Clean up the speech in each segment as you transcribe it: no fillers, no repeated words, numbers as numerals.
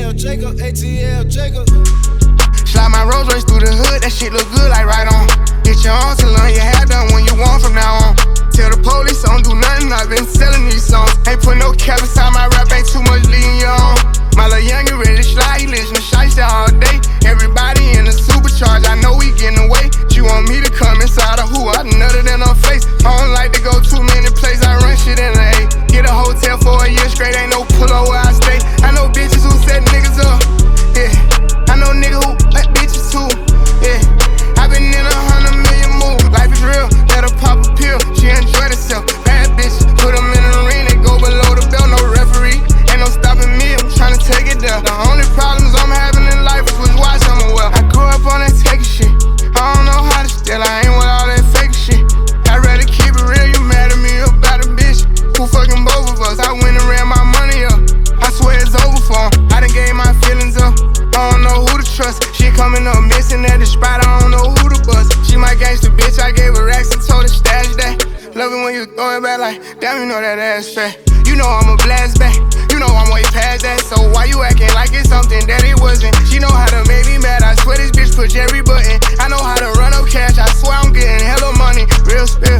ATL Jacob, ATL Jacob. Slide my Rolls Royce through the hood, that shit look good like right on. Get your own salon, your hair done when you want from now on. Tell the police I don't do nothing, I've been selling these songs. Ain't put no cap inside my rap, ain't too much leading you on. My little youngin' ready to slide, he listen to Shiesty all day. Everybody in the supercharge, I know we getting away. She want me to come inside of who? I nutted in her face. I don't like to go too many places, I run shit in the A. Get a hotel for a year straight, ain't no pull up where I stay. I know bitches who set niggas up, yeah. I know niggas who let bitches too, yeah. I been in 100 million moves, life is real, let her pop a pill, she enjoyed herself. Bad bitch, put them in the ring, they go below the belt, no referee. Ain't no stopping me, I'm tryna take it down. The only problems I'm having in life is with watch I'm well. I grew up on that taking shit, I don't know how to steal, I ain't with all that fake shit. I'd rather keep it real, you mad at me about a bitch who fucking both of us. I went and ran my money up, I swear it's over for him. I done gave my feelings up, I don't know who to trust. She coming up missing at the spot, I don't know who to bust. She my gangster bitch, I gave her racks and told her stash that. Love it when you throw it back like, damn, you know that ass fat. You know I'm a blast back, you know I'm way past that. So why you acting like it's something that it wasn't? She know how to make me mad, I swear this bitch push every button. I know how to run up cash, I swear I'm getting hella money, real spill.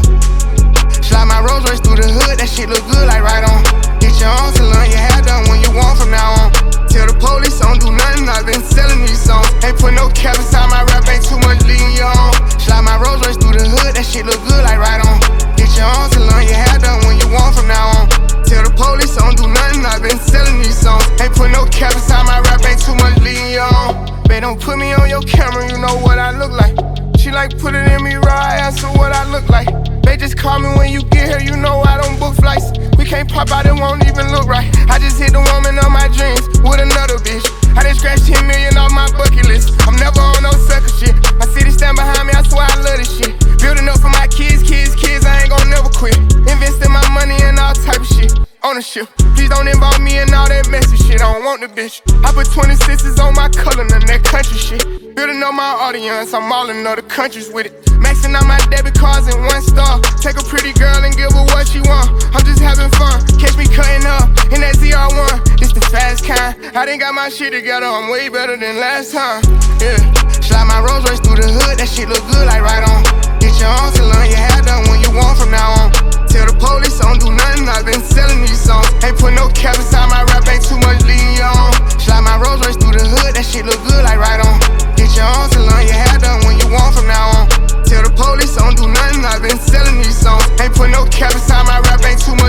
Slide my Rolls Royce through the hood, that shit look good like right on. Get your own salon, your hair done when you want from now on. Tell the police I don't do nothing, I've been selling these songs. Ain't put no cap inside my rap, ain't too much leading you on. Slide my Rolls Royce through the hood, that shit look good like right on. Get your own salon, your hair done when you want from now on. Tell the police I don't do nothing, I've been selling these songs. Ain't put no cap inside my rap, ain't too much leading you on. Babe, don't put me on your camera, you know what I look like. She like put it in me raw, I answer what I look like. They just call me when you get here, you know I don't book flights. We can't pop out, it won't even look right. I just hit the woman of my dreams with another bitch. I done scratched 10 million off my bucket list. I'm never on no sucker shit. My city stand behind me, I swear I love this shit. Building up for my kids, I ain't gon' never quit. Investing my money in all type of shit. Ownership, please don't involve me in all that messy shit. I don't want the bitch. I put 26s on my color, none of that country shit. Building up my audience, I'm all in other countries with it. Maxing out my debit cards in 1 star. Take a pretty girl and give her what she want. I'm just having fun. Catch me cutting up in that ZR1. It's the fast kind. I done got my shit together. I'm way better than last time. Yeah. Slide my Rolls Royce through the hood. That shit look good like right on. Get your own salon, your hair done when you want from now on. Tell the police I don't do nothing. I've been selling these songs. Ain't put no cap inside my rap. Ain't too much leading you on. Slide my Rolls Royce through the hood. That shit look good like right on. Get your own salon, your hair done when you want from now on. Tell the police I don't do nothing, I've been selling these songs. Ain't put no cap inside my rap, ain't too much